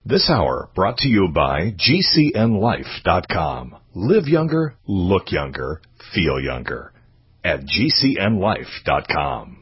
This hour brought to you by GCNLife.com. Live younger, look younger, feel younger. At GCNLife.com.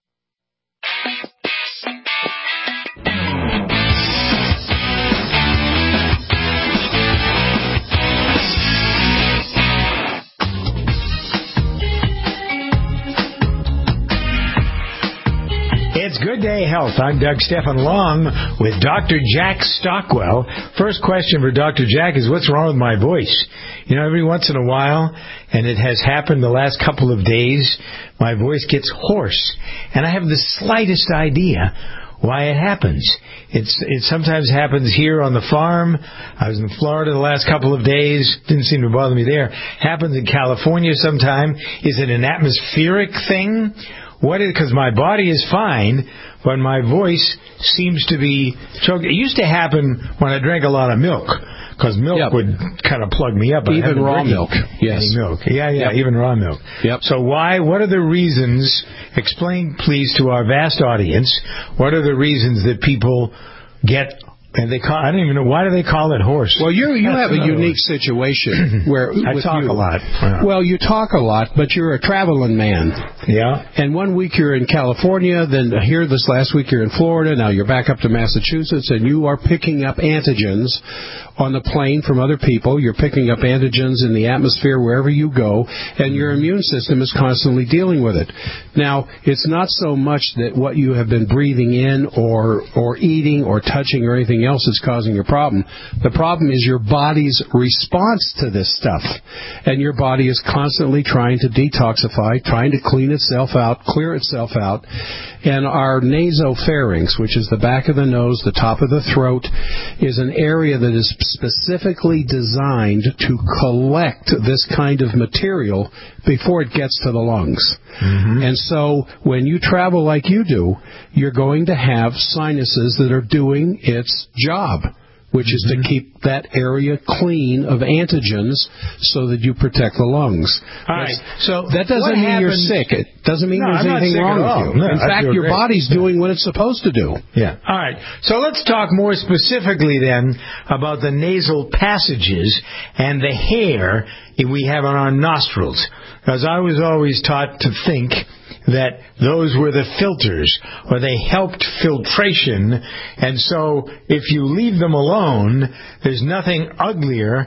It's Good Day Health. I'm Doug Stephan Long with Dr. Jack Stockwell. First question for Dr. Jack is, what's wrong with my voice? You know, every once in a while, and it has happened the last couple of days, my voice gets hoarse. And I have the slightest idea why it happens. It sometimes happens here on the farm. I was in Florida the last couple of days. Didn't seem to bother me there. Happens in California sometime. Is it an atmospheric thing? Because my body is fine, but my voice seems to be choked. It used to happen when I drank a lot of milk, because milk would kind of plug me up. Even raw milk. Yes. Milk. Yeah, even raw milk. Yep. So what are the reasons, explain please to our vast audience, what are the reasons that people get... And I don't even know, why do they call it hoarse? Well, you have a unique situation where I talk a lot. Yeah. Well, you talk a lot, but you're a traveling man. Yeah. And one week you're in California, then here this last week you're in Florida, now you're back up to Massachusetts, and you are picking up antigens on the plane from other people. You're picking up antigens in the atmosphere wherever you go, and your immune system is constantly dealing with it. Now, it's not so much that what you have been breathing in or eating or touching or anything else is causing your problem. The problem is your body's response to this stuff. And your body is constantly trying to detoxify, trying to clean itself out, clear itself out. And our nasopharynx, which is the back of the nose, the top of the throat, is an area that is specifically designed to collect this kind of material before it gets to the lungs. Mm-hmm. And so when you travel like you do, you're going to have sinuses that are doing its job, which is to keep that area clean of antigens so that you protect the lungs. All right. So that doesn't mean you're sick. It doesn't mean there's anything wrong with you. No, in fact, your body's doing what it's supposed to do. Yeah. All right. So let's talk more specifically then about the nasal passages and the hair we have on our nostrils. Because I was always taught to think that those were the filters, or they helped filtration, and so if you leave them alone, there's nothing uglier.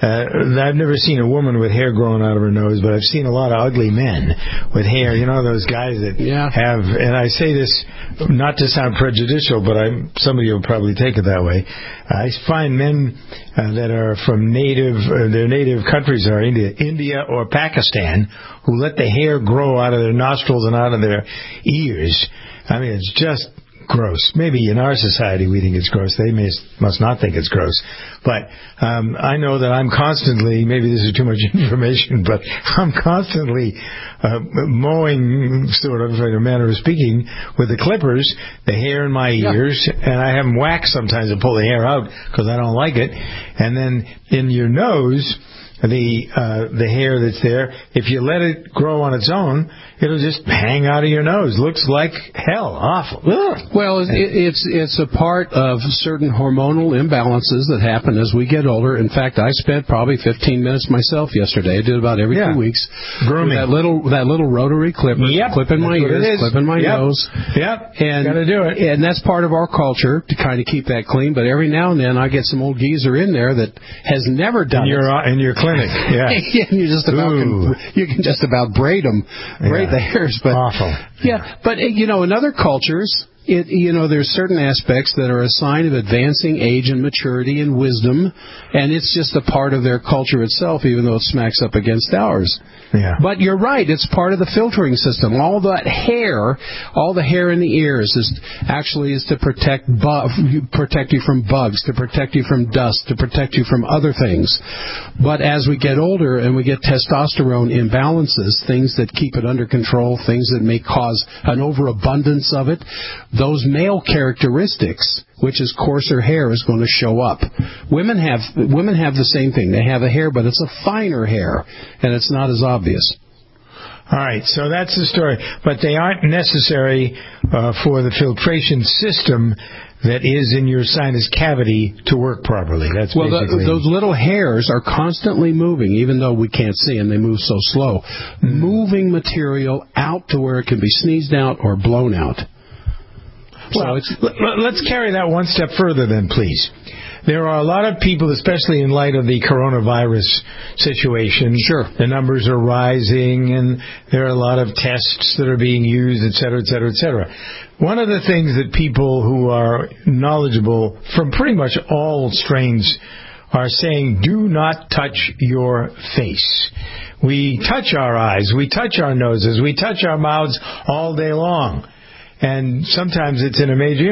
I've never seen a woman with hair growing out of her nose, but I've seen a lot of ugly men with hair. You know, those guys that have, and I say this not to sound prejudicial, but some of you will probably take it that way. I find men that are from their native countries are India or Pakistan, who let the hair grow out of their nostrils and out of their ears. I mean, it's just gross. Maybe in our society we think it's gross. They must not think it's gross. But I know that I'm constantly, maybe this is too much information, but I'm constantly mowing, sort of, in a manner of speaking, with the clippers, the hair in my ears, and I have them waxed sometimes to pull the hair out because I don't like it. And then in your nose, the hair that's there, if you let it grow on its own, it'll just hang out of your nose. Looks like hell. Awful. Ugh. Well, it's a part of certain hormonal imbalances that happen as we get older. In fact, I spent probably 15 minutes myself yesterday. I did about every 2 weeks. Grooming. That little rotary clipper. Clipping my ears, clipping my nose. Yep. And gotta do it. And that's part of our culture to kind of keep that clean. But every now and then I get some old geezer in there that has never done it. In your clinic. Yeah. And you can just about braid the hairs. But, awful. Yeah. But, in other cultures, there's certain aspects that are a sign of advancing age and maturity and wisdom, and it's just a part of their culture itself, even though it smacks up against ours. Yeah. But you're right, it's part of the filtering system. All the hair in the ears is to protect you from bugs, to protect you from dust, to protect you from other things. But as we get older and we get testosterone imbalances, things that keep it under control, things that may cause an overabundance of it, those male characteristics, which is coarser hair, is going to show up. Women have the same thing. They have a hair, but it's a finer hair, and it's not as obvious. All right, so that's the story. But they aren't necessary for the filtration system that is in your sinus cavity to work properly. That's basically... those little hairs are constantly moving, even though we can't see them. They move so slow. Moving material out to where it can be sneezed out or blown out. Well, let's carry that one step further then, please. There are a lot of people, especially in light of the coronavirus situation. Sure. The numbers are rising, and there are a lot of tests that are being used, et cetera, et cetera, et cetera. One of the things that people who are knowledgeable from pretty much all strains are saying, do not touch your face. We touch our eyes, we touch our noses, we touch our mouths all day long. And sometimes it's in a major,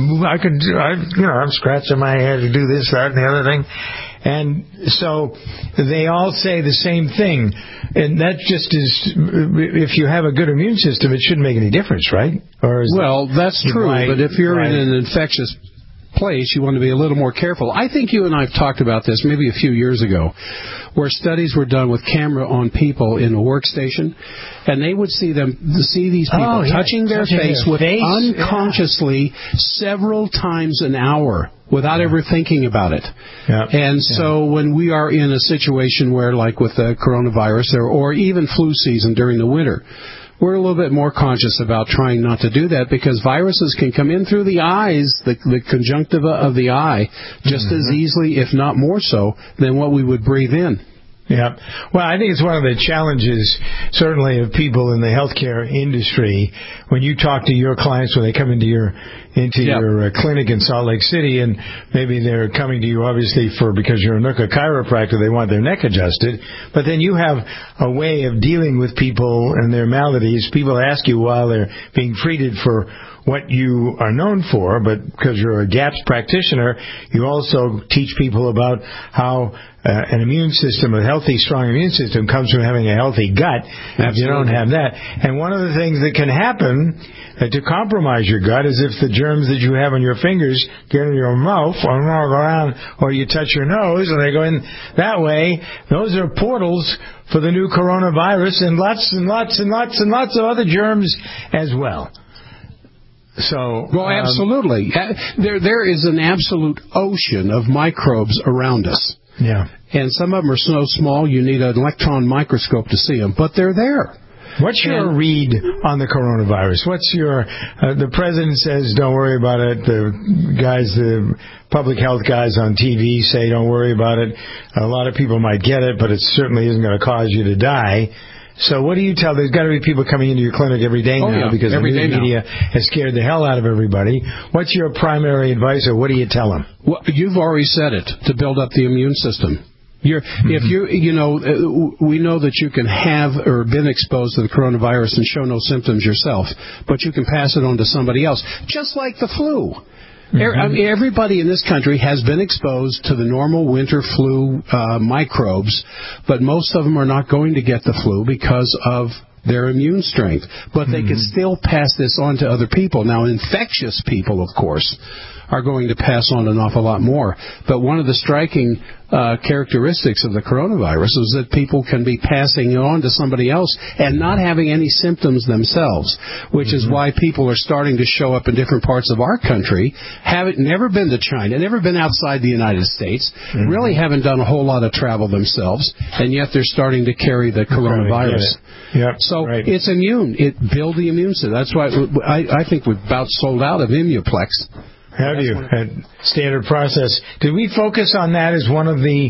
I'm scratching my head to do this, that, and the other thing. And so they all say the same thing. And that just is, if you have a good immune system, it shouldn't make any difference, right? That's true. But if you're in an infectious place, you want to be a little more careful. I think you and I have talked about this maybe a few years ago, where studies were done with camera on people in a workstation, and they would see these people touching their face unconsciously several times an hour without ever thinking about it. Yeah. And so when we are in a situation where, like with the coronavirus or even flu season during the winter, we're a little bit more conscious about trying not to do that, because viruses can come in through the eyes, the conjunctiva of the eye, just as easily, if not more so, than what we would breathe in. Yeah. Well, I think it's one of the challenges, certainly, of people in the healthcare industry. When you talk to your clients, when they come into your clinic in Salt Lake City, and maybe they're coming to you obviously because you're a Nooka chiropractor, they want their neck adjusted, but then you have a way of dealing with people and their maladies. People ask you while they're being treated for what you are known for, but because you're a GAPS practitioner, you also teach people about how an immune system, a healthy, strong immune system, comes from having a healthy gut. Absolutely. If you don't have that. And one of the things that can happen to compromise your gut is if the germs that you have on your fingers get in your mouth or you touch your nose and they go in that way. Those are portals for the new coronavirus and lots and lots and lots and lots of other germs as well. So, absolutely. There is an absolute ocean of microbes around us. Yeah. And some of them are so small you need an electron microscope to see them, but they're there. What's your read on the coronavirus? What's your, the president says don't worry about it. The public health guys on TV say don't worry about it. A lot of people might get it, but it certainly isn't going to cause you to die. So what do you tell? There's got to be people coming into your clinic every day now because the news media has scared the hell out of everybody. What's your primary advice, or what do you tell them? Well, you've already said it, to build up the immune system. If we know that you can have or been exposed to the coronavirus and show no symptoms yourself, but you can pass it on to somebody else, just like the flu. I mean, everybody in this country has been exposed to the normal winter flu microbes, but most of them are not going to get the flu because of their immune strength. But they can still pass this on to other people. Now, infectious people, of course, are going to pass on an awful lot more. But one of the striking characteristics of the coronavirus is that people can be passing it on to somebody else and not having any symptoms themselves, which is why people are starting to show up in different parts of our country, never been to China, never been outside the United States, really haven't done a whole lot of travel themselves, and yet they're starting to carry the coronavirus. It's immune. It builds the immune system. That's why I think we've about sold out of Immuplex. Have you? Standard process. Did we focus on that as one of the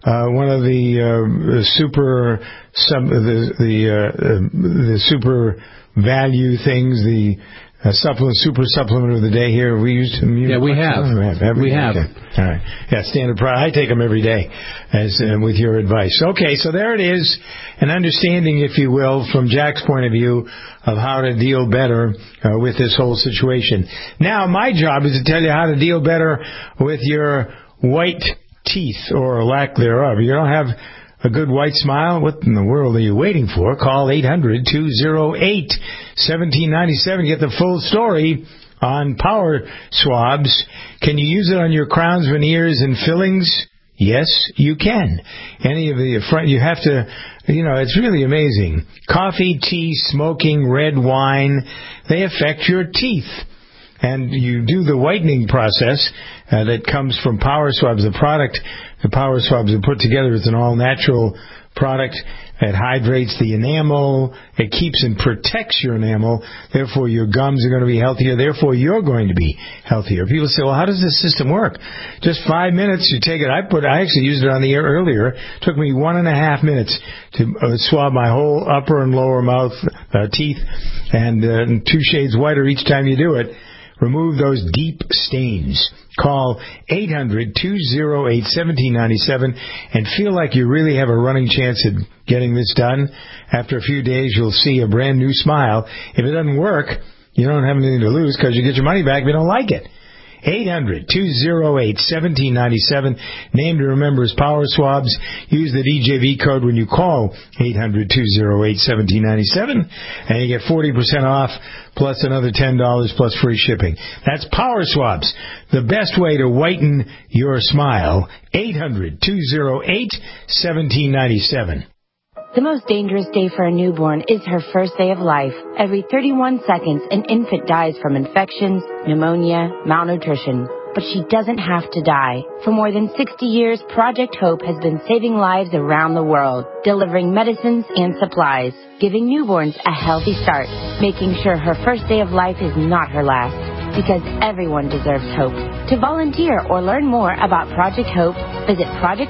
super value things? The super supplement of the day here. We used we have. We have. Okay. All right. Yeah, standard. I take them every day, with your advice. Okay, so there it is, an understanding, if you will, from Jack's point of view, of how to deal better with this whole situation. Now, my job is to tell you how to deal better with your white teeth, or lack thereof. You don't have a good white smile? What in the world are you waiting for? Call 800-208-1797. Get the full story on Power Swabs. Can you use it on your crowns, veneers, and fillings? Yes, you can. Any of the front, you have to, it's really amazing. Coffee, tea, smoking, red wine, they affect your teeth. and you do the whitening process that comes from Power Swabs. The Power Swabs are put together as an all-natural product. It hydrates the enamel. It keeps and protects your enamel. Therefore, your gums are going to be healthier. Therefore, you're going to be healthier. People say, well, how does this system work? Just 5 minutes, you take it. I actually used it on the air earlier. It took me 1.5 minutes to swab my whole upper and lower mouth teeth, and 2 shades whiter each time you do it. Remove those deep stains. Call 800-208-1797 and feel like you really have a running chance at getting this done. After a few days, you'll see a brand new smile. If it doesn't work, you don't have anything to lose because you get your money back if you don't like it. 800-208-1797. Name to remember is Power Swabs. Use the DJV code when you call 800-208-1797, and you get 40% off plus another $10 plus free shipping. That's Power Swabs, the best way to whiten your smile. 800-208-1797. The most dangerous day for a newborn is her first day of life. Every 31 seconds, an infant dies from infections, pneumonia, malnutrition. But she doesn't have to die. For more than 60 years, Project Hope has been saving lives around the world, delivering medicines and supplies, giving newborns a healthy start, making sure her first day of life is not her last. Because everyone deserves hope. To volunteer or learn more about Project Hope, visit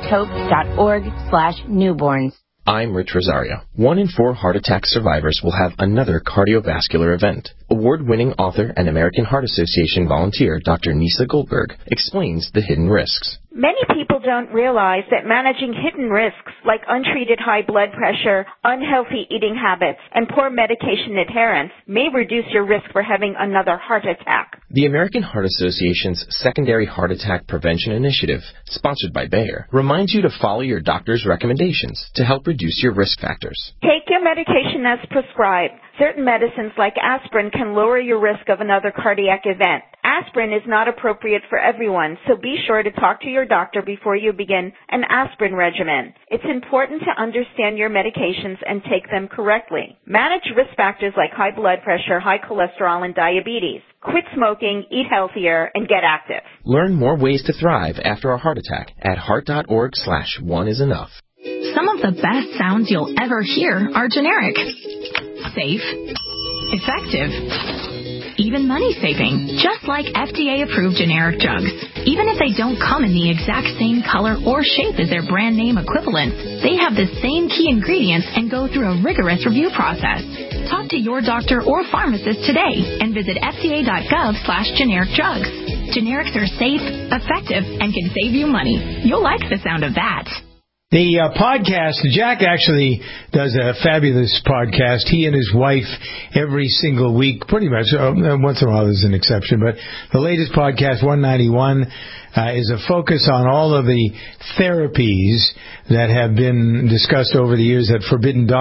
projecthope.org/newborns. I'm Rich Rosario. 1 in 4 heart attack survivors will have another cardiovascular event. Award-winning author and American Heart Association volunteer Dr. Nisa Goldberg explains the hidden risks. Many people don't realize that managing hidden risks like untreated high blood pressure, unhealthy eating habits, and poor medication adherence may reduce your risk for having another heart attack. The American Heart Association's Secondary Heart Attack Prevention Initiative, sponsored by Bayer, reminds you to follow your doctor's recommendations to help reduce your risk factors. Take your medication as prescribed. Certain medicines like aspirin can lower your risk of another cardiac event. Aspirin is not appropriate for everyone, so be sure to talk to your doctor before you begin an aspirin regimen. It's important to understand your medications and take them correctly. Manage risk factors like high blood pressure, high cholesterol, and diabetes. Quit smoking, eat healthier, and get active. Learn more ways to thrive after a heart attack at heart.org/oneisenough. Some of the best sounds you'll ever hear are generic, safe, effective, even money-saving, just like FDA-approved generic drugs. Even if they don't come in the exact same color or shape as their brand name equivalents, they have the same key ingredients and go through a rigorous review process. Talk to your doctor or pharmacist today and visit fda.gov/generic drugs. Generics are safe, effective, and can save you money. You'll like the sound of that. The podcast, Jack actually does a fabulous podcast. He and his wife every single week, pretty much. Once in a while there's an exception, but the latest podcast, 191, is a focus on all of the therapies that have been discussed over the years at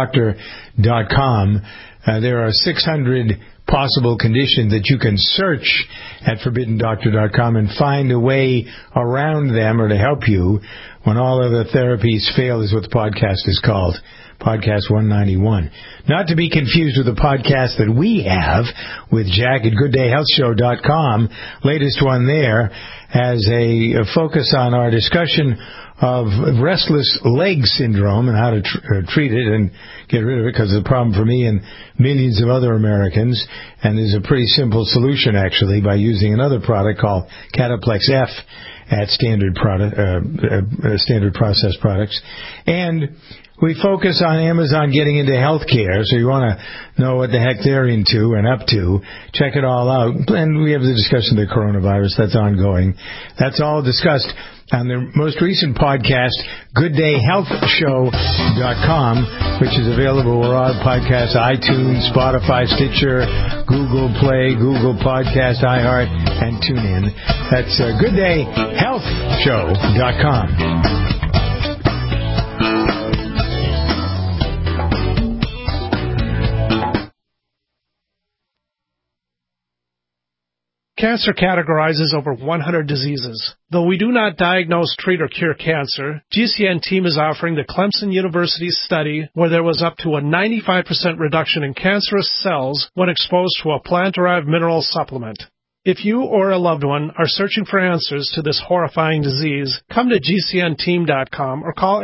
ForbiddenDoctor.com. There are 600 possible conditions that you can search at ForbiddenDoctor.com and find a way around them or to help you when all other therapies fail, is what the podcast is called. Podcast 191. Not to be confused with the podcast that we have with Jack at GoodDayHealthShow.com. Latest one there has a focus on our discussion of restless leg syndrome and how to treat it and get rid of it, because it's a problem for me and millions of other Americans. And there's a pretty simple solution, actually, by using another product called Cataplex F at Standard Process Products. And we focus on Amazon getting into healthcare, so you want to know what the heck they're into and up to. Check it all out. And we have the discussion of the coronavirus. That's ongoing. That's all discussed on the most recent podcast, GoodDayHealthShow.com, which is available where all podcasts, iTunes, Spotify, Stitcher, Google Play, Google Podcast, iHeart, and TuneIn. That's GoodDayHealthShow.com. Cancer categorizes over 100 diseases. Though we do not diagnose, treat, or cure cancer, GCN team is offering the Clemson University study where there was up to a 95% reduction in cancerous cells when exposed to a plant-derived mineral supplement. If you or a loved one are searching for answers to this horrifying disease, come to GCNteam.com or call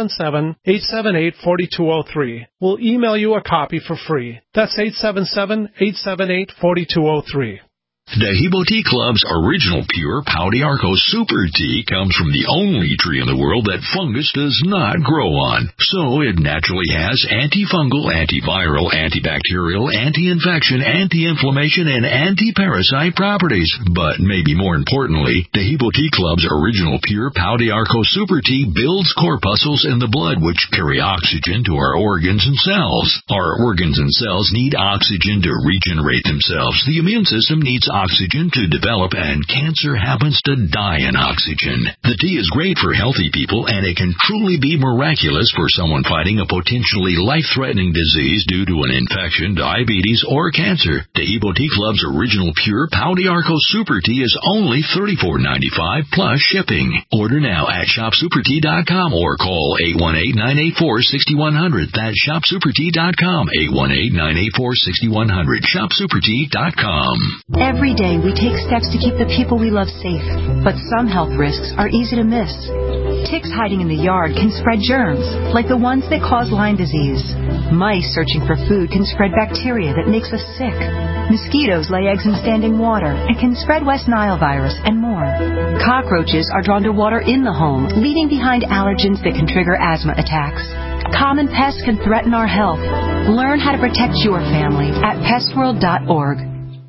877-878-4203. We'll email you a copy for free. That's 877-878-4203. Dehibo Tea Club's original pure Pau d'Arco Super Tea comes from the only tree in the world that fungus does not grow on. So it naturally has antifungal, antiviral, antibacterial, anti-infection, anti-inflammation, and anti-parasite properties. But maybe more importantly, Dehibo Tea Club's original pure Pau d'Arco Super Tea builds corpuscles in the blood which carry oxygen to our organs and cells. Our organs and cells need oxygen to regenerate themselves. The immune system needs oxygen to develop, and cancer happens to die in oxygen. The tea is great for healthy people, and it can truly be miraculous for someone fighting a potentially life-threatening disease due to an infection, diabetes, or cancer. Dehibo Tea Club's original pure Pau d'Arco Super Tea is only $34.95 plus shipping. Order now at shopsupertea.com or call 818-984-6100. That's shopsupertea.com, 818-984-6100, shopsupertea.com. Every day we take steps to keep the people we love safe, but some health risks are easy to miss. Ticks hiding in the yard can spread germs, like the ones that cause Lyme disease. Mice searching for food can spread bacteria that makes us sick. Mosquitoes lay eggs in standing water and can spread West Nile virus and more. Cockroaches are drawn to water in the home, leaving behind allergens that can trigger asthma attacks. Common pests can threaten our health. Learn how to protect your family at pestworld.org.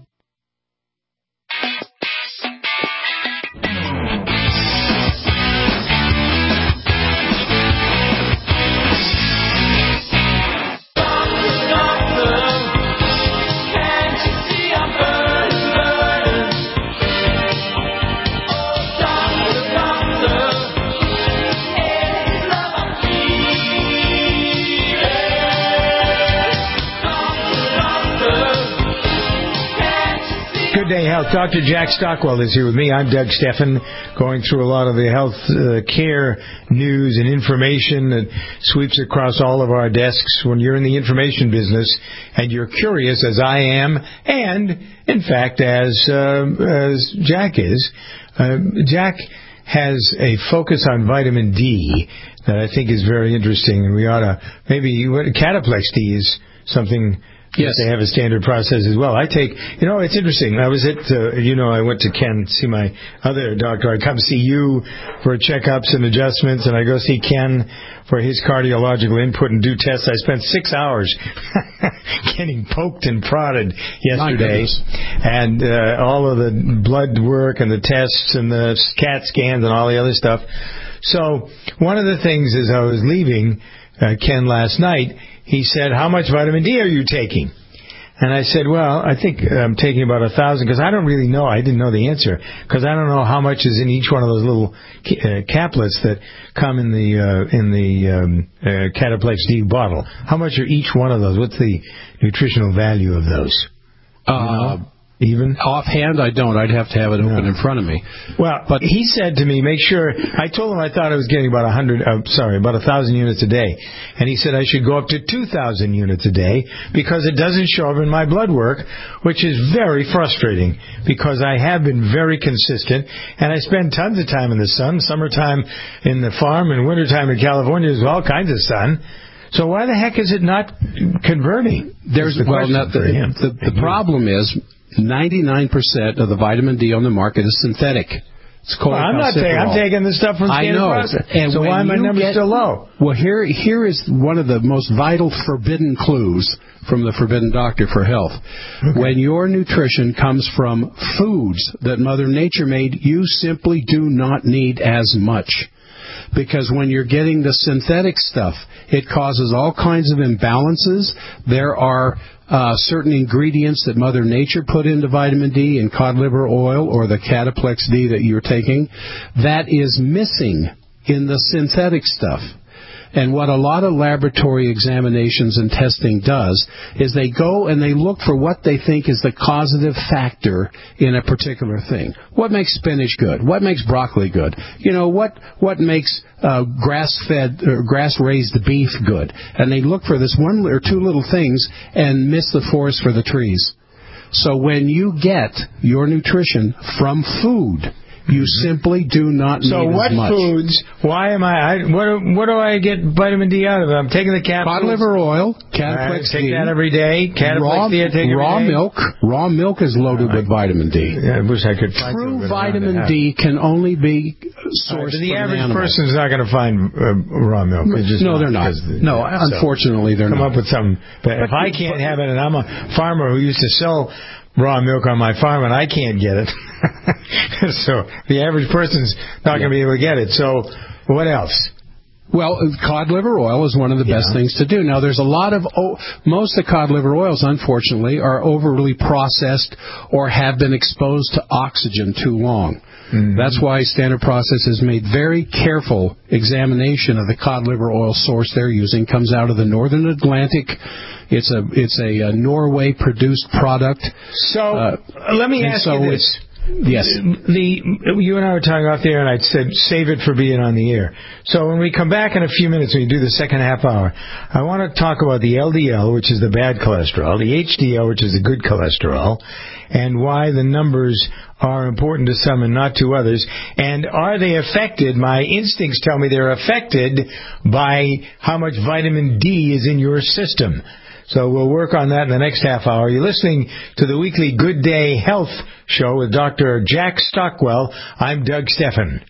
Good day, Health. Dr. Jack Stockwell is here with me. I'm Doug Steffen, going through a lot of the health care news and information that sweeps across all of our desks when you're in the information business and you're curious, as I am, and, in fact, as Jack is. Jack has a focus on vitamin D that I think is very interesting, and we ought to maybe Cataplex D is something. Yes, they have a standard process as well. I take, it's interesting. I was at, I went to Ken to see my other doctor. I come see you for checkups and adjustments, and I go see Ken for his cardiological input and do tests. I spent 6 hours getting poked and prodded yesterday, and all of the blood work and the tests and the CAT scans and all the other stuff. So one of the things as I was leaving Ken last night, he said, "How much vitamin D are you taking?" And I said, "Well, I think I'm taking about 1,000 because I don't really know. I didn't know the answer because I don't know how much is in each one of those little caplets that come in the Cataplex D bottle. How much are each one of those? What's the nutritional value of those? Even? Offhand, I don't. I'd have to have it open in front of me. Well, but he said to me, make sure, I told him I thought I was getting about 1,000 units a day. And he said I should go up to 2,000 units a day because it doesn't show up in my blood work, which is very frustrating because I have been very consistent and I spend tons of time in the sun, summertime in the farm and wintertime in California. There's all kinds of sun. So why the heck is it not converting? The problem is 99% of the vitamin D on the market is synthetic. It's called I'm taking the stuff from Standard Process. And so why are my numbers still low? Well, here is one of the most vital forbidden clues from the Forbidden Doctor for Health. Okay. When your nutrition comes from foods that Mother Nature made, you simply do not need as much. Because when you're getting the synthetic stuff, it causes all kinds of imbalances. There are certain ingredients that Mother Nature put into vitamin D in cod liver oil or the Cataplex D that you're taking that is missing in the synthetic stuff. And what a lot of laboratory examinations and testing does is they go and they look for what they think is the causative factor in a particular thing. What makes spinach good? What makes broccoli good? What makes grass-fed or grass-raised beef good? And they look for this one or two little things and miss the forest for the trees. So when you get your nutrition from food, you simply do not need so what as much. Foods? Why am what do I get vitamin D out of it? I'm taking the capsules. Cod liver oil, Cataplex D. Take that every day. Cataplex D I take every raw day. milk. Raw milk is loaded with vitamin D. Yeah, I wish I could find True vitamin D can only be sourced the from an average animal. person's not going to find raw milk. No, they're not. No, unfortunately, they're not. Come up with something. But if I can't have it, and I'm a farmer who used to sell raw milk on my farm, and I can't get it. So the average person's not going to be able to get it. So what else? Well, cod liver oil is one of the best things to do. Now, there's a lot of, most of the cod liver oils, unfortunately, are overly processed or have been exposed to oxygen too long. Mm-hmm. That's why Standard Process has made very careful examination of the cod liver oil source they're using. Comes out of the Northern Atlantic. It's a Norway-produced product. So let me ask you this. Yes. You and I were talking off the air, and I said save it for being on the air. So when we come back in a few minutes, when you do the second half hour, I want to talk about the LDL, which is the bad cholesterol, the HDL, which is the good cholesterol, and why the numbers are important to some and not to others. And are they affected? My instincts tell me they're affected by how much vitamin D is in your system. So we'll work on that in the next half hour. You're listening to the weekly Good Day Health Show with Dr. Jack Stockwell. I'm Doug Steffen.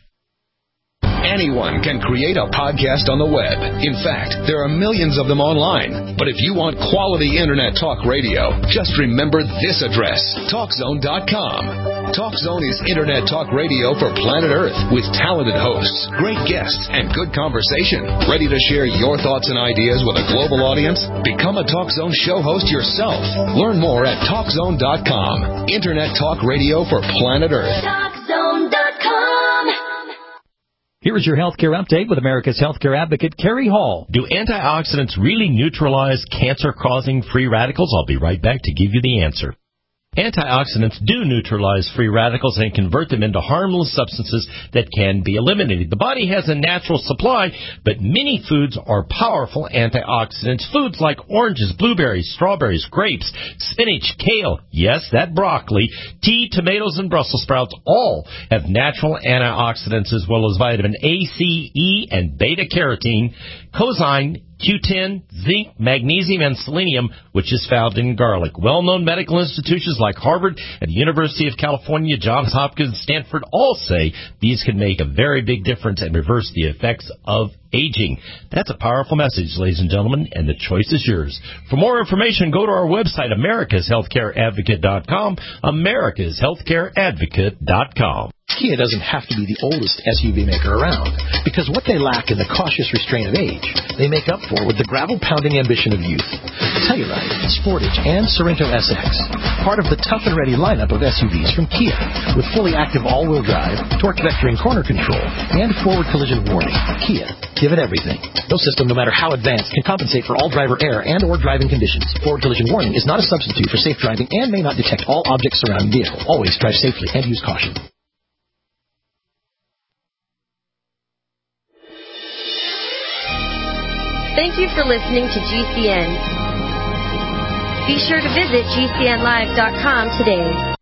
Anyone can create a podcast on the web. In fact, there are millions of them online. But if you want quality Internet talk radio, just remember this address, TalkZone.com. TalkZone is Internet talk radio for planet Earth with talented hosts, great guests, and good conversation. Ready to share your thoughts and ideas with a global audience? Become a TalkZone show host yourself. Learn more at TalkZone.com. Internet talk radio for planet Earth. TalkZone.com. Here is your healthcare update with America's healthcare advocate, Kerry Hall. Do antioxidants really neutralize cancer-causing free radicals? I'll be right back to give you the answer. Antioxidants do neutralize free radicals and convert them into harmless substances that can be eliminated. The body has a natural supply, but many foods are powerful antioxidants. Foods like oranges, blueberries, strawberries, grapes, spinach, kale, yes, that broccoli, tea, tomatoes, and Brussels sprouts all have natural antioxidants as well as vitamin A, C, E, and beta-carotene, coenzyme, Q10, zinc, magnesium, and selenium, which is found in garlic. Well-known medical institutions like Harvard and the University of California, Johns Hopkins, Stanford all say these can make a very big difference and reverse the effects of aging. That's a powerful message, ladies and gentlemen, and the choice is yours. For more information, go to our website, americashealthcareadvocate.com, americashealthcareadvocate.com. Kia doesn't have to be the oldest SUV maker around, because what they lack in the cautious restraint of age, they make up for with the gravel-pounding ambition of youth. Telluride, Sportage, and Sorento SX, part of the tough and ready lineup of SUVs from Kia, with fully active all-wheel drive, torque vectoring corner control, and forward collision warning. Kia, give it everything. No system, no matter how advanced, can compensate for all driver error and or driving conditions. Forward collision warning is not a substitute for safe driving and may not detect all objects surrounding the vehicle. Always drive safely and use caution. Thank you for listening to GCN. Be sure to visit GCNlive.com today.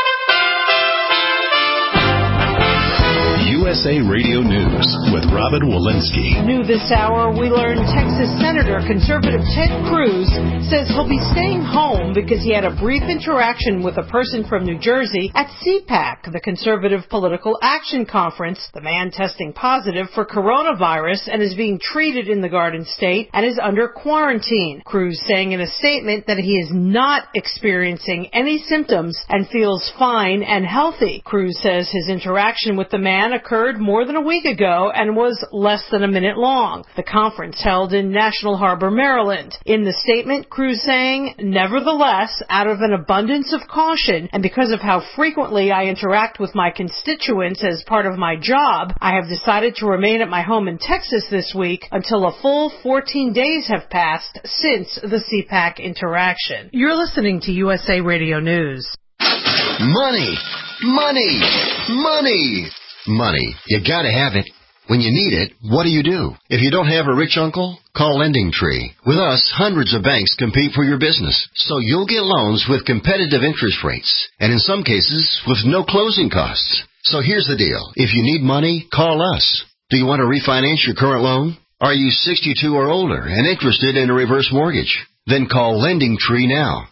USA Radio News with Robin Walensky. New this hour, we learned Texas Senator conservative Ted Cruz says he'll be staying home because he had a brief interaction with a person from New Jersey at CPAC, the Conservative Political Action Conference. The man testing positive for coronavirus and is being treated in the Garden State and is under quarantine. Cruz saying in a statement that he is not experiencing any symptoms and feels fine and healthy. Cruz says his interaction with the man occurred more than a week ago and was less than a minute long. The conference held in National Harbor, Maryland. In the statement, Cruz saying, nevertheless, out of an abundance of caution and because of how frequently I interact with my constituents as part of my job, I have decided to remain at my home in Texas this week until a full 14 days have passed since the CPAC interaction. You're listening to USA Radio News. Money, money, money. Money. You gotta have it. When you need it, what do? If you don't have a rich uncle, call LendingTree. With us, hundreds of banks compete for your business, so you'll get loans with competitive interest rates, and in some cases, with no closing costs. So here's the deal. If you need money, call us. Do you want to refinance your current loan? Are you 62 or older and interested in a reverse mortgage? Then call LendingTree now.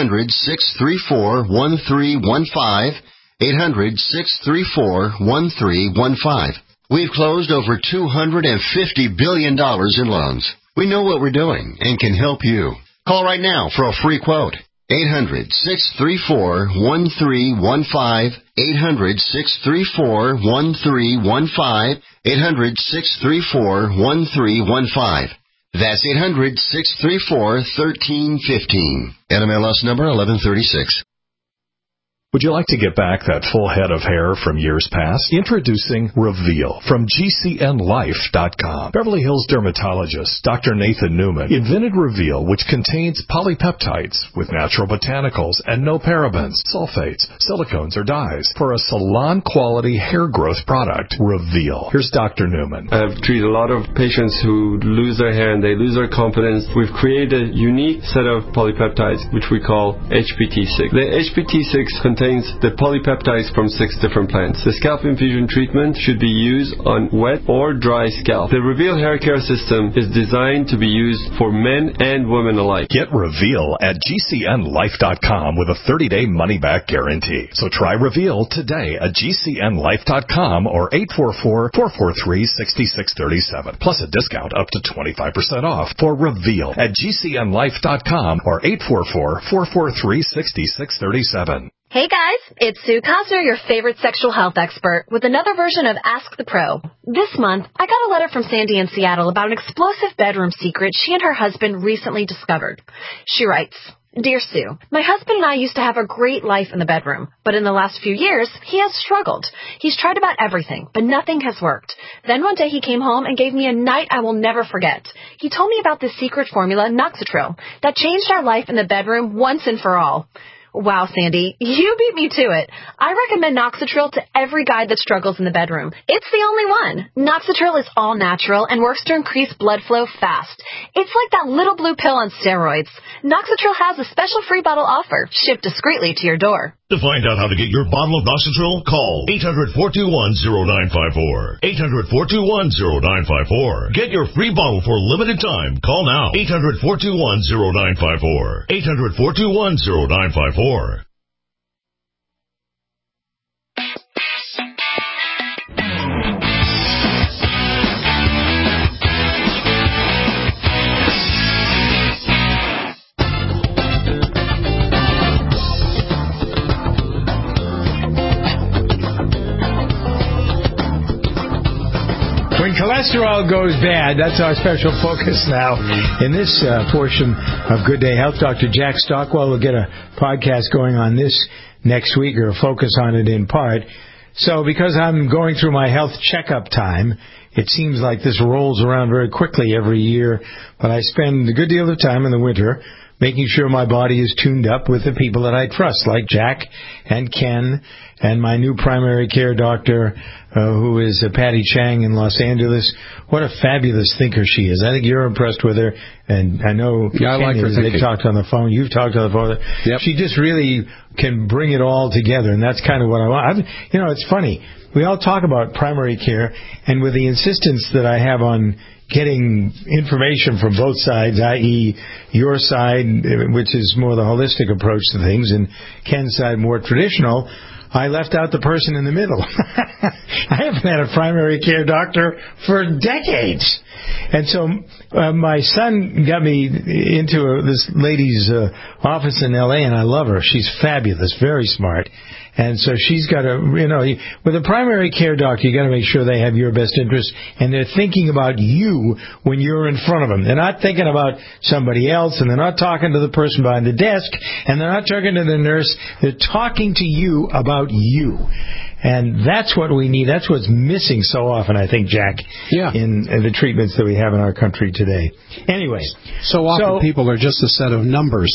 800-634-1315. 800-634-1315. We've closed over $250 billion in loans. We know what we're doing and can help you. Call right now for a free quote. 800-634-1315. 800-634-1315. 800-634-1315. That's 800-634-1315. NMLS number 1136. Would you like to get back that full head of hair from years past? Introducing Reveal from GCNLife.com. Beverly Hills dermatologist Dr. Nathan Newman invented Reveal, which contains polypeptides with natural botanicals and no parabens, sulfates, silicones, or dyes for a salon-quality hair growth product. Reveal. Here's Dr. Newman. I've treated a lot of patients who lose their hair and they lose their confidence. We've created a unique set of polypeptides, which we call HPT6. The HPT6 contains the polypeptides from 6 different plants. The scalp infusion treatment should be used on wet or dry scalp. The Reveal hair care system is designed to be used for men and women alike. Get Reveal at GCNLife.com with a 30-day money-back guarantee. So try Reveal today at GCNLife.com or 844-443-6637. Plus a discount up to 25% off for Reveal at GCNLife.com or 844-443-6637. Hey guys, it's Sue Cosner, your favorite sexual health expert, with another version of Ask the Pro. This month, I got a letter from Sandy in Seattle about an explosive bedroom secret she and her husband recently discovered. She writes, Dear Sue, my husband and I used to have a great life in the bedroom, but in the last few years, he has struggled. He's tried about everything, but nothing has worked. Then one day he came home and gave me a night I will never forget. He told me about the secret formula, Noxitril, that changed our life in the bedroom once and for all. Wow, Sandy, you beat me to it. I recommend Noxitril to every guy that struggles in the bedroom. It's the only one. Noxitril is all natural and works to increase blood flow fast. It's like that little blue pill on steroids. Noxitril has a special free bottle offer, shipped discreetly to your door. To find out how to get your bottle of Noxitril, call 800-421-0954. 800-421-0954. Get your free bottle for a limited time. Call now. 800-421-0954. 800-421-0954. Cholesterol goes bad. That's our special focus now. In this portion of Good Day Health, Dr. Jack Stockwell will get a podcast going on this next week, or focus on it in part. So because I'm going through my health checkup time, it seems like this rolls around very quickly every year, but I spend a good deal of time in the winter making sure my body is tuned up with the people that I trust, like Jack and Ken and my new primary care doctor, who is Patty Chang in Los Angeles. What a fabulous thinker she is. I think you're impressed with her, and I know I like her thinking. They've talked on the phone. You've talked on the phone. Yep. She just really can bring it all together, and that's kind of what I want. It's funny. We all talk about primary care, and with the insistence that I have on getting information from both sides, i.e. your side, which is more the holistic approach to things, and Ken's side more traditional, I left out the person in the middle. I haven't had a primary care doctor for decades. And so my son got me into this lady's office in L.A., and I love her. She's fabulous, very smart. And so she's got to, with a primary care doctor, you got to make sure they have your best interest, and they're thinking about you when you're in front of them. They're not thinking about somebody else, and they're not talking to the person behind the desk, and they're not talking to the nurse. They're talking to you about you. And that's what we need. That's what's missing so often, I think, Jack, in the treatments that we have in our country today. Anyway. So often people are just a set of numbers.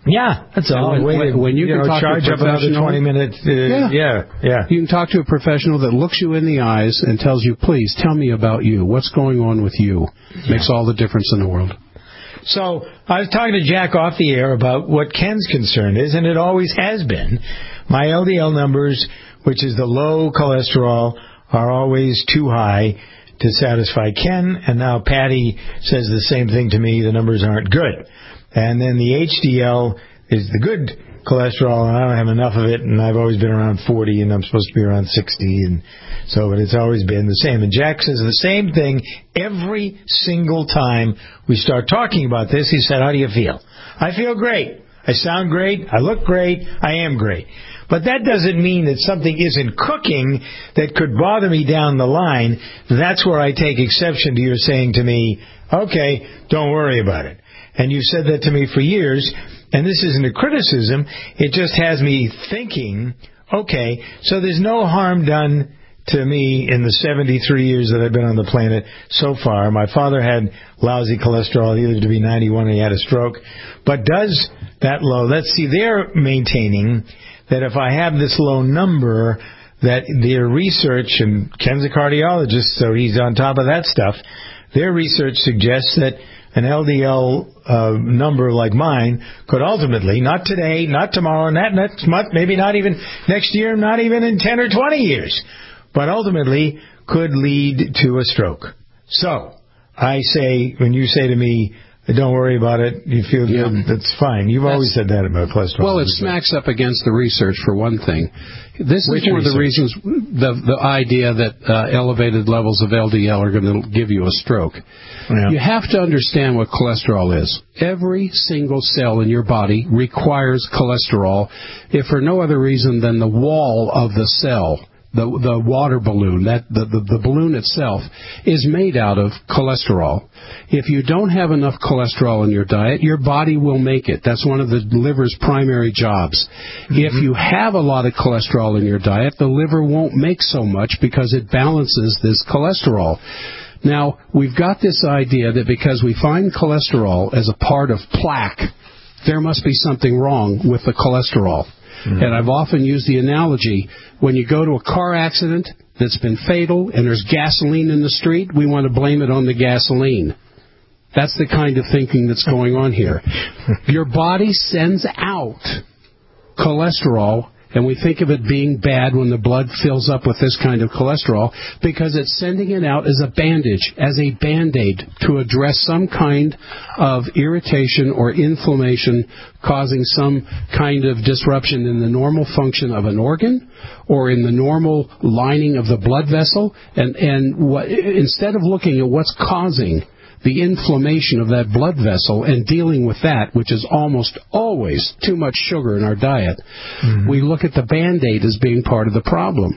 Yeah, that's all. When you can talk charge to a up another professional, 20 minutes. Yeah. You can talk to a professional that looks you in the eyes and tells you, please, tell me about you. What's going on with you? Makes all the difference in the world. So I was talking to Jack off the air about what Ken's concern is, and it always has been. My LDL numbers, which is the low cholesterol, are always too high to satisfy Ken, and now Patty says the same thing to me. The numbers aren't good. And then the HDL is the good cholesterol, and I don't have enough of it, and I've always been around 40, and I'm supposed to be around 60, and so but it's always been the same. And Jack says the same thing every single time we start talking about this. He said, how do you feel? I feel great. I sound great. I look great. I am great. But that doesn't mean that something isn't cooking that could bother me down the line. That's where I take exception to your saying to me, okay, don't worry about it. And you've said that to me for years, and this isn't a criticism. It just has me thinking, okay, so there's no harm done to me in the 73 years that I've been on the planet so far. My father had lousy cholesterol. He lived to be 91 and he had a stroke. But does that low, let's see, they're maintaining that if I have this low number, that their research, and Ken's a cardiologist, so he's on top of that stuff, their research suggests that an LDL number like mine could ultimately, not today, not tomorrow, not next month, maybe not even next year, not even in 10 or 20 years, but ultimately could lead to a stroke. So I say, when you say to me, don't worry about it, you feel good, that's fine. You've always said that about cholesterol. Well, it smacks up against the research, for one thing. This is one of the reasons, the idea that elevated levels of LDL are going to give you a stroke. Yeah. You have to understand what cholesterol is. Every single cell in your body requires cholesterol, if for no other reason than the wall of the cell, the water balloon, the balloon itself is made out of cholesterol. If you don't have enough cholesterol in your diet, your body will make it. That's one of the liver's primary jobs. Mm-hmm. If you have a lot of cholesterol in your diet, the liver won't make so much because it balances this cholesterol. Now, we've got this idea that because we find cholesterol as a part of plaque, there must be something wrong with the cholesterol. Mm-hmm. And I've often used the analogy, when you go to a car accident that's been fatal and there's gasoline in the street, we want to blame it on the gasoline. That's the kind of thinking that's going on here. Your body sends out cholesterol, and we think of it being bad when the blood fills up with this kind of cholesterol because it's sending it out as a bandage, as a Band-Aid to address some kind of irritation or inflammation causing some kind of disruption in the normal function of an organ or in the normal lining of the blood vessel. And instead of looking at what's causing the inflammation of that blood vessel and dealing with that, which is almost always too much sugar in our diet, we look at the Band-Aid as being part of the problem.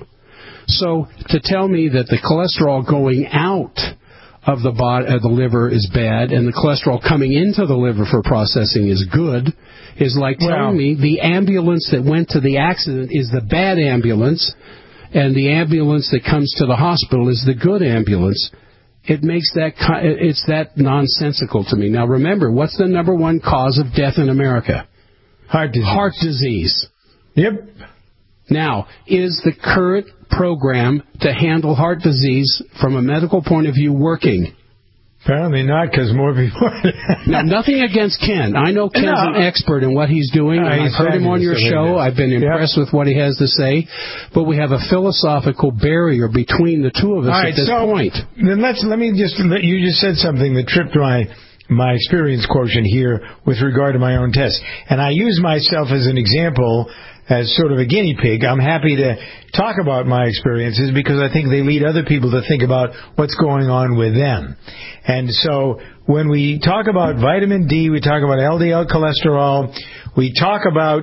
So to tell me that the cholesterol going out of the liver is bad and the cholesterol coming into the liver for processing is good is like telling me the ambulance that went to the accident is the bad ambulance and the ambulance that comes to the hospital is the good ambulance. It makes it's that nonsensical to me. Now remember, what's the number one cause of death in America? Heart disease. Heart disease. Yep. Now, is the current program to handle heart disease from a medical point of view working? Apparently not, because more people... Now, nothing against Ken. I know Ken's an expert in what he's doing. I've heard him on your show. I've been impressed with what he has to say. But we have a philosophical barrier between the two of us at this point. Then you just said something that tripped my experience quotient here with regard to my own test. And I use myself as an example as sort of a guinea pig. I'm happy to talk about my experiences because I think they lead other people to think about what's going on with them. And so when we talk about vitamin D, we talk about LDL cholesterol, we talk about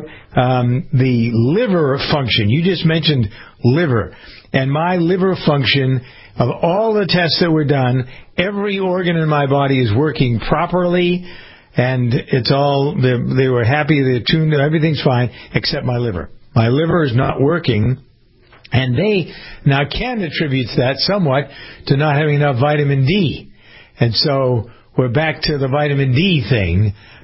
the liver function. You just mentioned liver. And my liver function, of all the tests that were done, every organ in my body is working properly. And it's all, they were happy, they're tuned, everything's fine, except my liver. My liver is not working, and Ken attributes that somewhat to not having enough vitamin D. And so we're back to the vitamin D thing.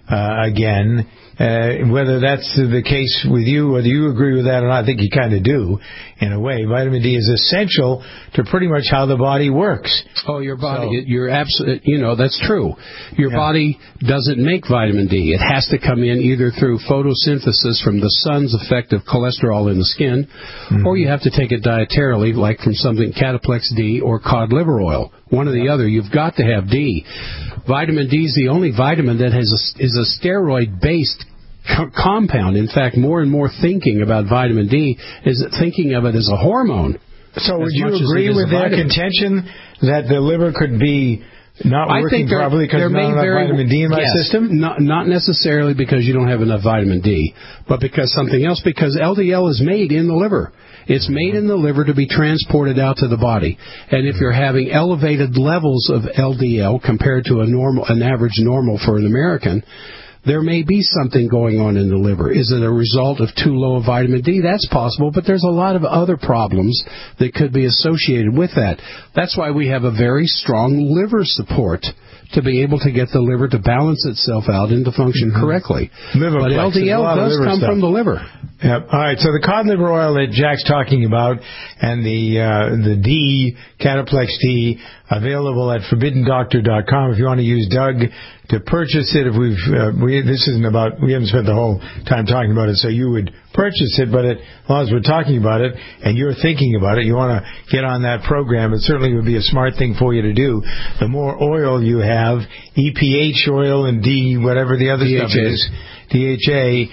again. Whether that's the case with you, whether you agree with that or not, I think you kind of do, in a way. Vitamin D is essential to pretty much how the body works. Oh, your body, you're absolutely, that's true. Your body doesn't make vitamin D. It has to come in either through photosynthesis from the sun's effect of cholesterol in the skin, or you have to take it dietarily, like from something Cataplex D or cod liver oil. One or the other. You've got to have D. Vitamin D is the only vitamin that is a steroid-based compound. In fact, more and more thinking about vitamin D is thinking of it as a hormone. So would you agree with their contention that the liver could be not working properly because there's not enough vitamin D in my system? Not necessarily because you don't have enough vitamin D, but because something else, because LDL is made in the liver. It's made in the liver to be transported out to the body. And if you're having elevated levels of LDL compared to an average normal for an American, there may be something going on in the liver. Is it a result of too low of vitamin D? That's possible, but there's a lot of other problems that could be associated with that. That's why we have a very strong liver support to be able to get the liver to balance itself out and to function correctly. But LDL does come from the liver. Yep. All right, so the cod liver oil that Jack's talking about and the D, Cataplex D, available at ForbiddenDoctor.com. If you want to use Doug to purchase it, if this isn't about, we haven't spent the whole time talking about it, so you would purchase it, but as long as we're talking about it and you're thinking about it, you want to get on that program, it certainly would be a smart thing for you to do. The more oil you have, EPH oil and D, whatever the other stuff is, DHA,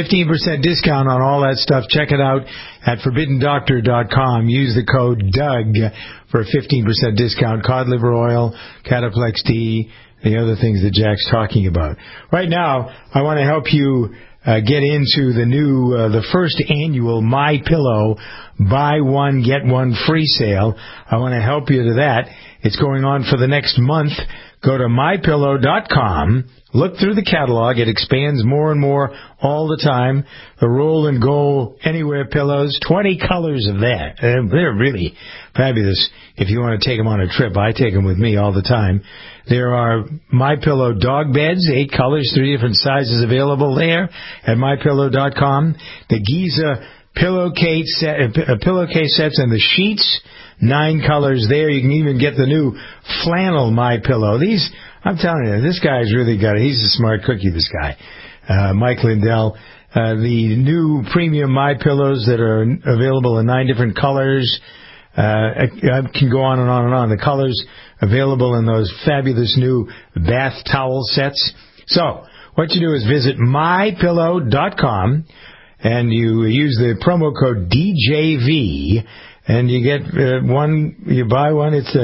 15% discount on all that stuff. Check it out at ForbiddenDoctor.com. Use the code DOUG for a 15% discount. Cod liver oil, Cataplex D, the other things that Jack's talking about. Right now, I want to help you get into the first annual MyPillow buy one, get one free sale. I want to help you to that. It's going on for the next month. Go to MyPillow.com. Look through the catalog. It expands more and more all the time. The Roll and Go Anywhere pillows, 20 colors of that. They're really fabulous. If you want to take them on a trip, I take them with me all the time. There are MyPillow dog beds, 8 colors, 3 different sizes available there at MyPillow.com. The Giza pillowcase sets and the sheets, 9 colors there. You can even get the new flannel MyPillow. I'm telling you, this guy's really got it. He's a smart cookie, this guy, Mike Lindell. The new premium MyPillows that are available in 9 different colors. I can go on and on and on. The colors available in those fabulous new bath towel sets. So what you do is visit MyPillow.com and you use the promo code DJV. And you get you buy one. It's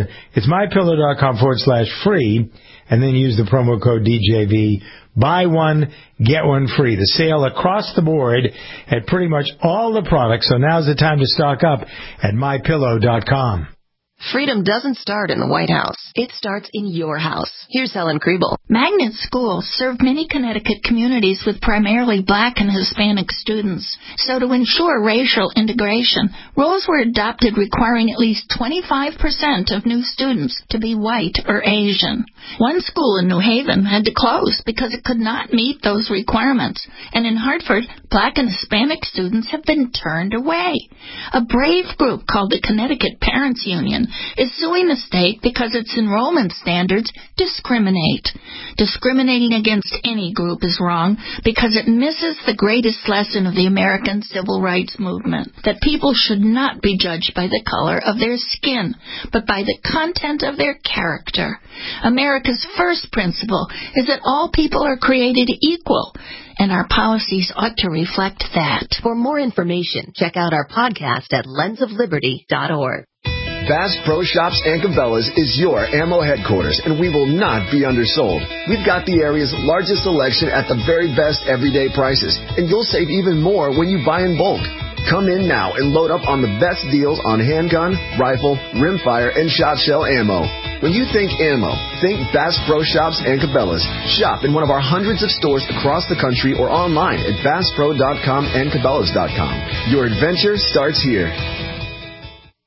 MyPillow.com/free, and then use the promo code DJV. Buy one, get one free. The sale across the board at pretty much all the products. So now's the time to stock up at MyPillow.com. Freedom doesn't start in the White House. It starts in your house. Here's Helen Kriebel. Magnet schools serve many Connecticut communities with primarily Black and Hispanic students. So to ensure racial integration, rules were adopted requiring at least 25% of new students to be white or Asian. One school in New Haven had to close because it could not meet those requirements. And in Hartford, Black and Hispanic students have been turned away. A brave group called the Connecticut Parents Union is suing the state because its enrollment standards discriminate. Discriminating against any group is wrong because it misses the greatest lesson of the American civil rights movement, that people should not be judged by the color of their skin, but by the content of their character. America's first principle is that all people are created equal, and our policies ought to reflect that. For more information, check out our podcast at lensofliberty.org. Bass Pro Shops and Cabela's is your ammo headquarters, and we will not be undersold. We've got the area's largest selection at the very best everyday prices, and you'll save even more when you buy in bulk. Come in now and load up on the best deals on handgun, rifle, rimfire, and shot shell ammo. When you think ammo, think Bass Pro Shops and Cabela's. Shop in one of our hundreds of stores across the country or online at BassPro.com and Cabela's.com. Your adventure starts here.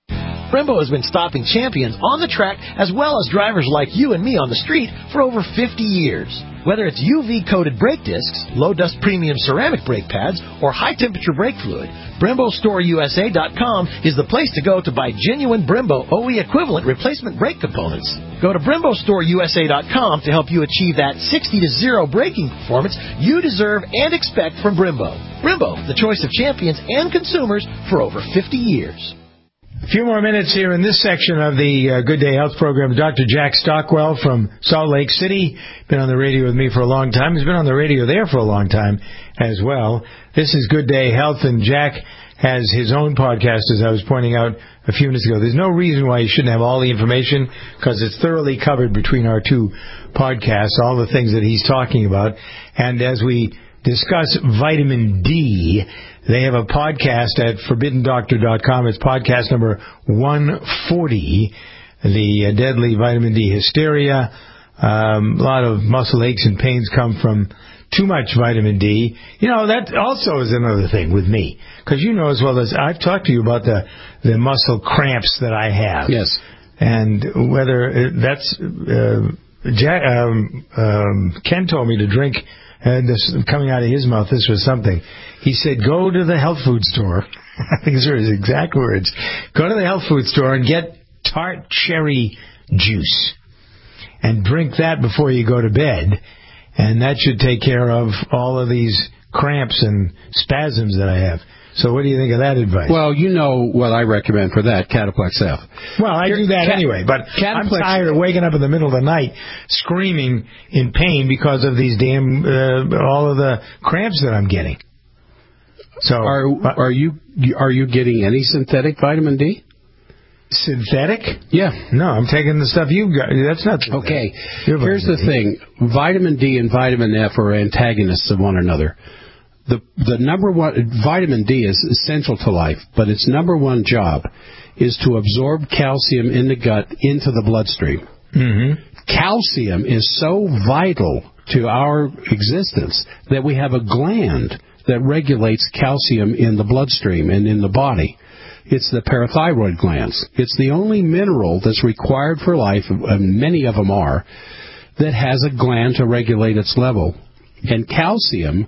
Brembo has been stopping champions on the track as well as drivers like you and me on the street for over 50 years. Whether it's UV-coated brake discs, low-dust premium ceramic brake pads, or high-temperature brake fluid, BremboStoreUSA.com is the place to go to buy genuine Brembo OE equivalent replacement brake components. Go to BremboStoreUSA.com to help you achieve that 60-0 braking performance you deserve and expect from Brembo. Brembo, the choice of champions and consumers for over 50 years. A few more minutes here in this section of the Good Day Health program. Dr. Jack Stockwell from Salt Lake City. Been on the radio with me for a long time. He's been on the radio there for a long time as well. This is Good Day Health, and Jack has his own podcast, as I was pointing out a few minutes ago. There's no reason why you shouldn't have all the information, because it's thoroughly covered between our two podcasts, all the things that he's talking about. And as we discuss vitamin D, they have a podcast at ForbiddenDoctor.com. It's podcast number 140, the deadly vitamin D hysteria. A lot of muscle aches and pains come from too much vitamin D. You know, that also is another thing with me, because you know as well as I've talked to you about the muscle cramps that I have. Yes. And whether that's Ken told me to drink. And this coming out of his mouth, this was something. He said, go to the health food store. I think these are his exact words. Go to the health food store and get tart cherry juice. And drink that before you go to bed. And that should take care of all of these cramps and spasms that I have. So what do you think of that advice? Well, you know what I recommend for that, Cataplex F. Well, I do that anyway, but I'm tired of waking up in the middle of the night screaming in pain because of these damn, all of the cramps that I'm getting. So Are you getting any synthetic vitamin D? Synthetic? Yeah. No, I'm taking the stuff you've got. That's not synthetic. Okay. Here's the thing. Vitamin D and vitamin F are antagonists of one another. The number one, vitamin D is essential to life, but its number one job is to absorb calcium in the gut into the bloodstream. Mm-hmm. Calcium is so vital to our existence that we have a gland that regulates calcium in the bloodstream and in the body. It's the parathyroid glands. It's the only mineral that's required for life, and many of them are, that has a gland to regulate its level. And calcium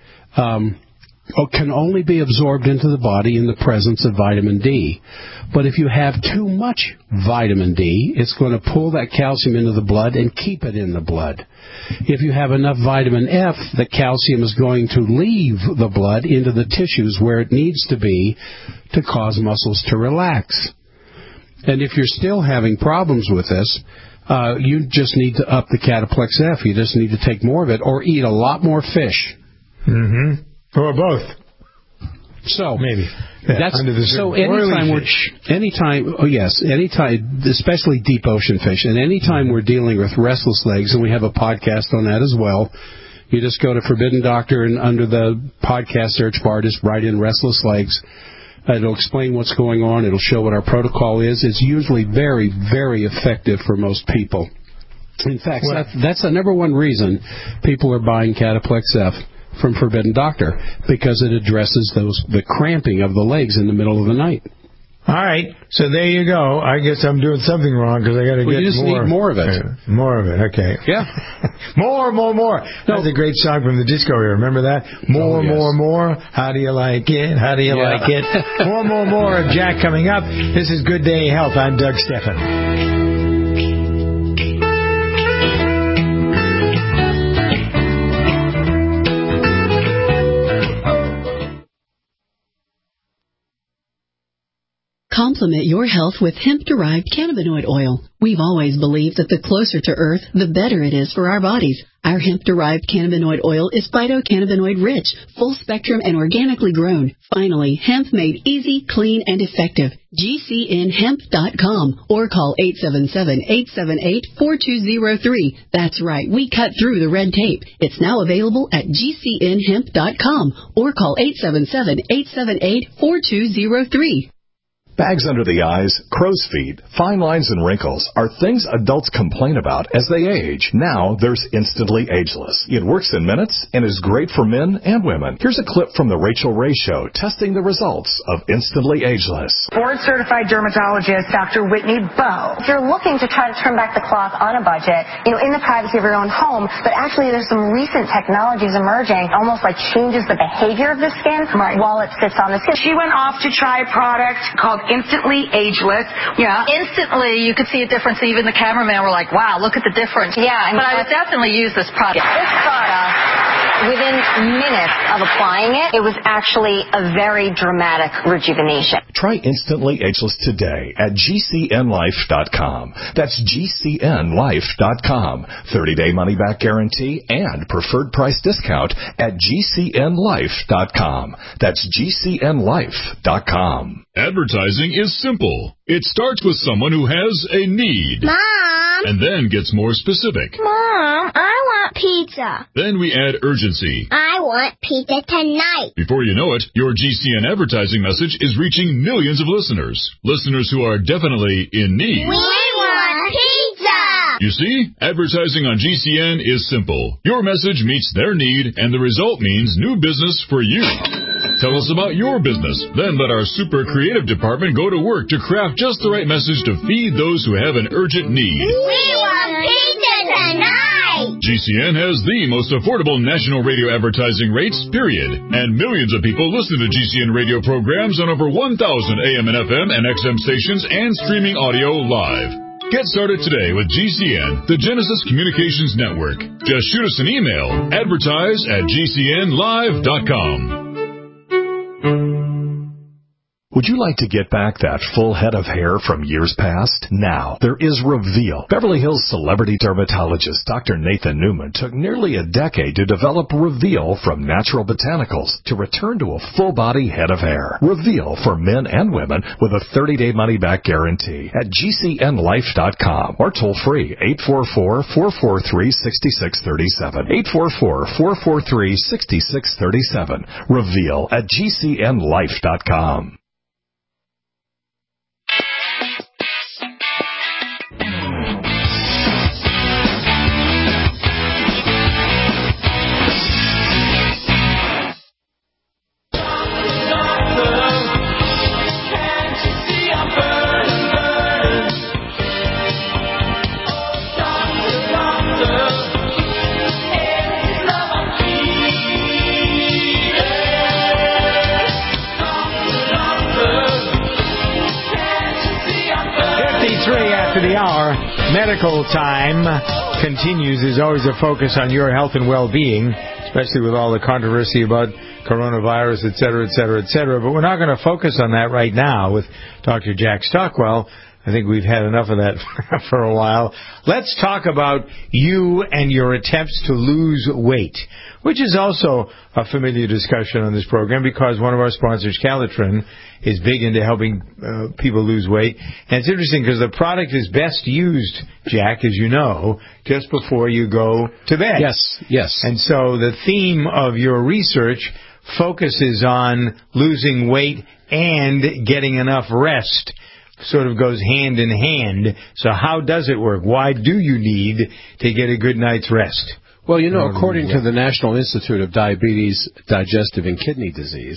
can only be absorbed into the body in the presence of vitamin D. But if you have too much vitamin D, it's going to pull that calcium into the blood and keep it in the blood. If you have enough vitamin F, the calcium is going to leave the blood into the tissues where it needs to be to cause muscles to relax. And if you're still having problems with this, you just need to up the Cataplex F. You just need to take more of it or eat a lot more fish. Mm-hmm. Or both. So maybe that's so anytime, especially deep ocean fish, and anytime we're dealing with restless legs, and we have a podcast on that as well. You just go to Forbidden Doctor, and under the podcast search bar, just write in restless legs. It'll explain what's going on. It'll show what our protocol is. It's usually very, very effective for most people. In fact, that's the number one reason people are buying Cataplex F from Forbidden Doctor, because it addresses the cramping of the legs in the middle of the night. All right, so there you go. I guess I'm doing something wrong because I got to get more. You just need more of it. More of it, okay. Yeah. More. That was a great song from the disco era. Remember that? More. How do you like it? How do you like it? More of Jack coming up. This is Good Day Health. I'm Doug Stephan. Complement your health with hemp-derived cannabinoid oil. We've always believed that the closer to Earth, the better it is for our bodies. Our hemp-derived cannabinoid oil is phytocannabinoid-rich, full-spectrum, and organically grown. Finally, hemp made easy, clean, and effective. GCNhemp.com or call 877-878-4203. That's right, we cut through the red tape. It's now available at GCNhemp.com or call 877-878-4203. Bags under the eyes, crow's feet, fine lines, and wrinkles are things adults complain about as they age. Now there's Instantly Ageless. It works in minutes and is great for men and women. Here's a clip from the Rachel Ray Show testing the results of Instantly Ageless. Board-certified dermatologist Dr. Whitney Bowe. If you're looking to try to turn back the clock on a budget, in the privacy of your own home, but actually there's some recent technologies emerging, almost like changes the behavior of the skin while it sits on the skin. She went off to try a product called Instantly Ageless. Yeah, instantly you could see a difference. Even the cameraman were like, wow, look at the difference. Yeah. But I would definitely use this product. This product, within minutes of applying it, it was actually a very dramatic rejuvenation. Try Instantly Ageless today at GCNlife.com. That's GCNlife.com. 30-day money-back guarantee and preferred price discount at GCNlife.com. That's GCNlife.com. Advertising is simple. It starts with someone who has a need. Mom! And then gets more specific. Mom, I want pizza. Then we add urgency. I want pizza tonight. Before you know it, your GCN advertising message is reaching millions of listeners. Listeners who are definitely in need. We want pizza! You see, advertising on GCN is simple. Your message meets their need, and the result means new business for you. Tell us about your business. Then let our super creative department go to work to craft just the right message to feed those who have an urgent need. We want pizza tonight! GCN has the most affordable national radio advertising rates, period. And millions of people listen to GCN radio programs on over 1,000 AM and FM and XM stations and streaming audio live. Get started today with GCN, the Genesis Communications Network. Just shoot us an email, advertise@gcnlive.com. Would you like to get back that full head of hair from years past? Now, there is Reveal. Beverly Hills celebrity dermatologist Dr. Nathan Newman took nearly a decade to develop Reveal from natural botanicals to return to a full-body head of hair. Reveal for men and women with a 30-day money-back guarantee at GCNlife.com or toll-free 844-443-6637. 844-443-6637. Reveal at GCNlife.com. The hour, medical time continues. There's always a focus on your health and well-being, especially with all the controversy about coronavirus, et cetera, et cetera, et cetera. But we're not going to focus on that right now with Dr. Jack Stockwell. I think we've had enough of that for a while. Let's talk about you and your attempts to lose weight, which is also a familiar discussion on this program because one of our sponsors, Calitrin, is big into helping people lose weight. And it's interesting because the product is best used, Jack, as you know, just before you go to bed. Yes. And so the theme of your research focuses on losing weight and getting enough rest. Sort of goes hand in hand. So how does it work? Why do you need to get a good night's rest? Well, according to the National Institute of Diabetes, Digestive and Kidney Disease,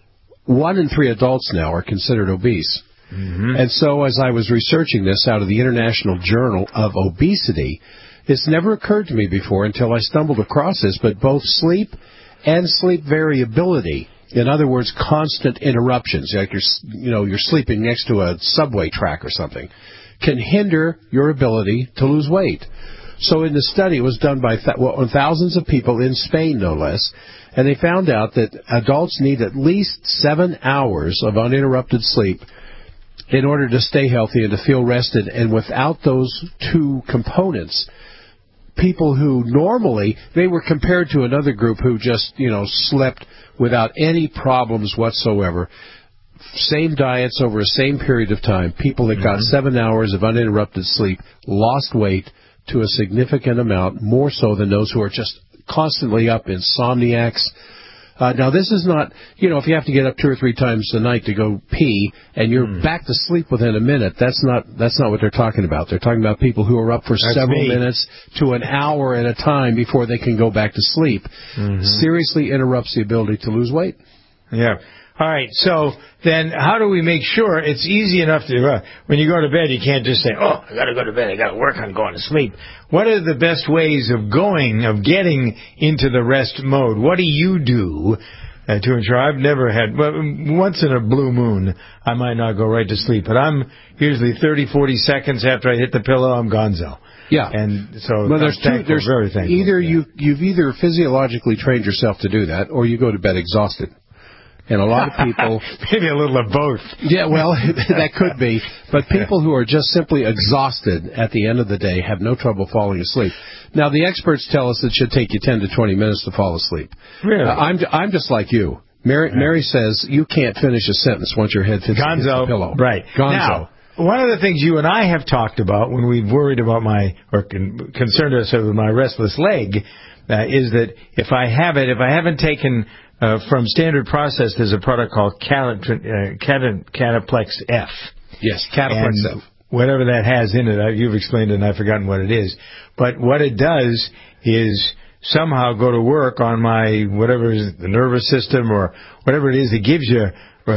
1 in 3 adults now are considered obese. Mm-hmm. And so as I was researching this out of the International Journal of Obesity, it's never occurred to me before until I stumbled across this, but both sleep and sleep variability, in other words, constant interruptions, like you're sleeping next to a subway track or something, can hinder your ability to lose weight. So in the study, it was done by thousands of people in Spain, no less, and they found out that adults need at least 7 hours of uninterrupted sleep in order to stay healthy and to feel rested. And without those two components, people who normally, they were compared to another group who just, slept without any problems whatsoever. Same diets over a same period of time. People that got 7 hours of uninterrupted sleep lost weight to a significant amount, more so than those who are just constantly up, insomniacs, Now, this is not, if you have to get up 2 or 3 times a night to go pee and you're back to sleep within a minute, that's not what they're talking about. They're talking about people who are up for several minutes to an hour at a time before they can go back to sleep. Seriously interrupts the ability to lose weight. Yeah. All right, so then how do we make sure it's easy enough to, when you go to bed, you can't just say, I got to go to bed, I got to work on going to sleep. What are the best ways of getting into the rest mode? What do you do to ensure? I've never had, once in a blue moon, I might not go right to sleep, but I'm usually 30, 40 seconds after I hit the pillow, I'm gonzo. Yeah. And so there's very thankful. Either you've either physiologically trained yourself to do that, or you go to bed exhausted. And a lot of people... Maybe a little of both. Yeah, well, that could be. But people who are just simply exhausted at the end of the day have no trouble falling asleep. Now, the experts tell us it should take you 10 to 20 minutes to fall asleep. Really? I'm just like you. Mary says you can't finish a sentence once your head hits the pillow. Right. Gonzo. Now, one of the things you and I have talked about when we've worried about concerned ourselves with my restless leg is that if I haven't taken... from Standard Process, there's a product called Cataplex F. Yes, Cataplex F. Whatever that has in it, you've explained it and I've forgotten what it is. But what it does is somehow go to work on my, whatever is the nervous system or whatever it is that gives you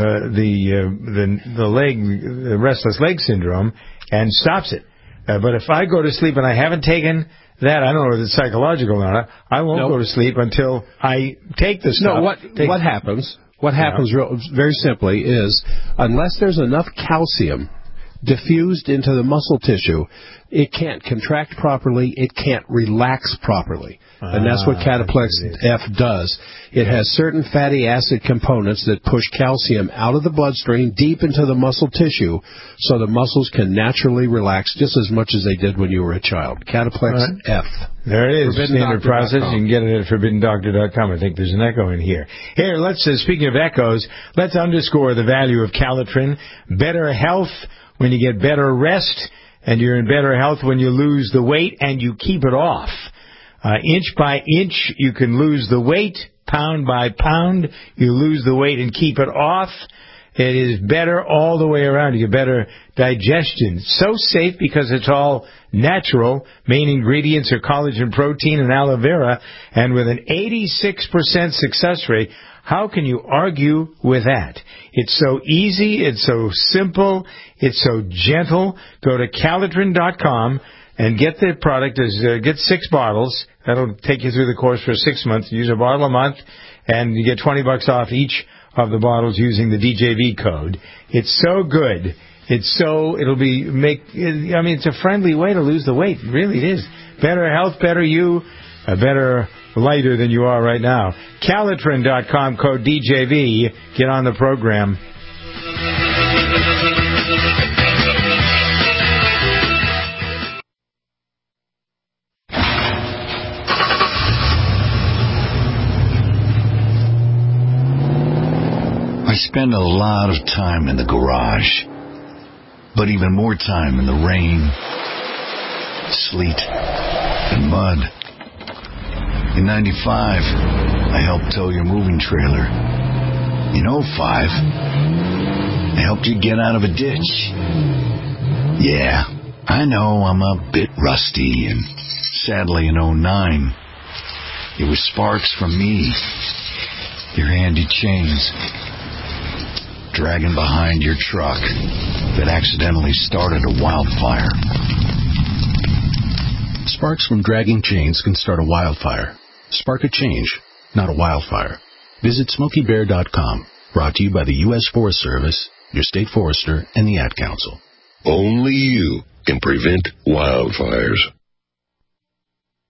the restless leg syndrome and stops it. But if I go to sleep and I haven't taken that, I don't know if it's psychological or not, I won't go to sleep until I take the stuff. No, what happens very simply is, unless there's enough calcium diffused into the muscle tissue, it can't contract properly, it can't relax properly. And that's what Cataplex F does. It has certain fatty acid components that push calcium out of the bloodstream deep into the muscle tissue so the muscles can naturally relax just as much as they did when you were a child. Cataplex F. There it is. Standard Process. You can get it at ForbiddenDoctor.com. I think there's an echo in here. Here, speaking of echoes, let's underscore the value of Calitrin. Better health when you get better rest, and you're in better health when you lose the weight and you keep it off. Inch by inch, you can lose the weight. Pound by pound, you lose the weight and keep it off. It is better all the way around. You get better digestion. So safe because it's all natural. Main ingredients are collagen protein and aloe vera. And with an 86% success rate, how can you argue with that? It's so easy. It's so simple. It's so gentle. Go to Calitrin.com and get the product. Get 6 bottles. That'll take you through the course for 6 months. Use a bottle a month, and you get $20 off each of the bottles using the DJV code. It's so good. It's a friendly way to lose the weight. Really, it is. Better health, better you, a better lighter than you are right now. Calitrin.com, code DJV. Get on the program. I spend a lot of time in the garage, but even more time in the rain, sleet, and mud. In 95, I helped tow your moving trailer. In 05, I helped you get out of a ditch. Yeah, I know I'm a bit rusty, and sadly in 09, it was sparks from me, your handy chains, dragging behind your truck that accidentally started a wildfire. Sparks from dragging chains can start a wildfire. Spark a change, not a wildfire. Visit SmokeyBear.com. Brought to you by the U.S. Forest Service, your state forester, and the Ad Council. Only you can prevent wildfires.